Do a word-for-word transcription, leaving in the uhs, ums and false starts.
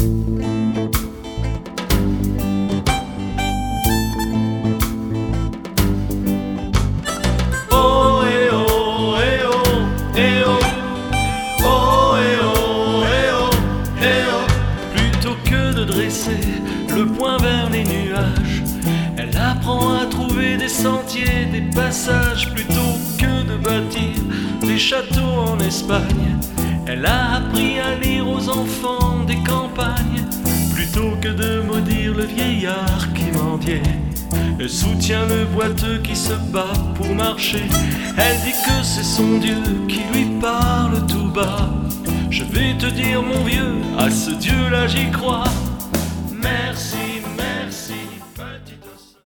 Le poing vers les nuages, elle apprend à trouver des sentiers, des passages, plutôt que de bâtir des châteaux en Espagne. Elle a appris à lire aux enfants des campagnes, plutôt que de maudire le vieillard qui mendiait. Elle soutient le boiteux qui se bat pour marcher. Elle dit que c'est son Dieu qui lui parle tout bas. Je vais te dire mon vieux, à ce Dieu-là j'y crois.